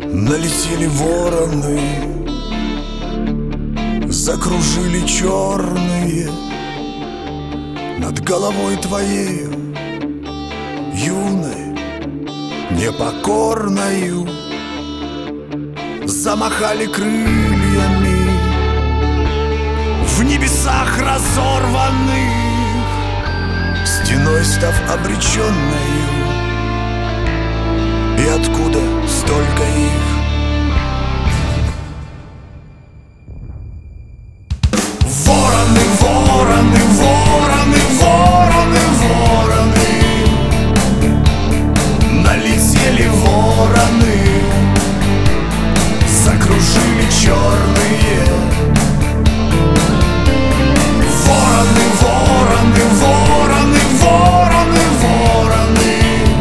Налетели вороны, закружили черные над головой твоею, юной, непокорною. Замахали крыльями в небесах разорванных, стеной став обреченною. И откуда столько их? Вороны, вороны, вороны, вороны, вороны. Налетели вороны, закружили черные. Вороны, вороны, вороны, вороны, вороны.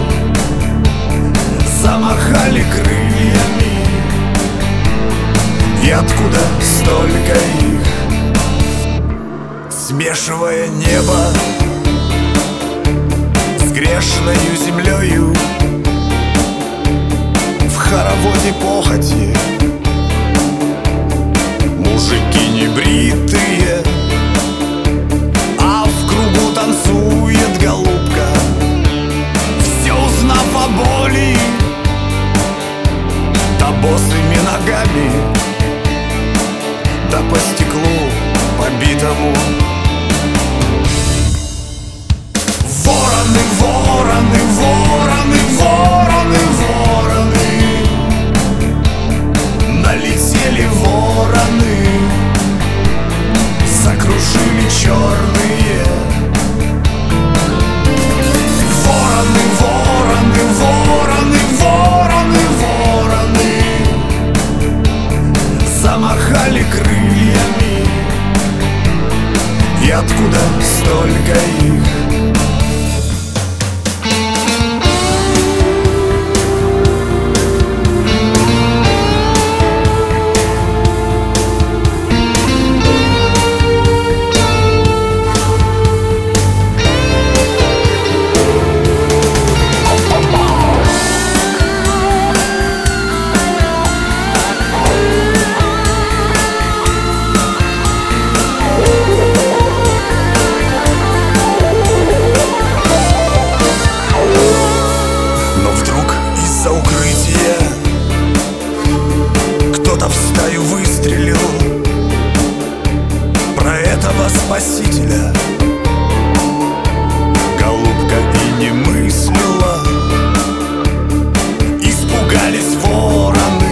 Замахали крыльями. И откуда столько их? Смешивая небо с грешною землею, в хороводе похоти мужики небритые, а в кругу танцует голубка, все узнав о боли, да босыми ногами, да по стеклу побитому. Вороны, вороны, вороны, вороны, вороны. Налетели вороны, закружили черные. Вороны, вороны, вороны, вороны, вороны. Замахали крыльями. И откуда столько их? Кто-то в стаю выстрелил про этого спасителя. Голубка и не мыслила. Испугались вороны,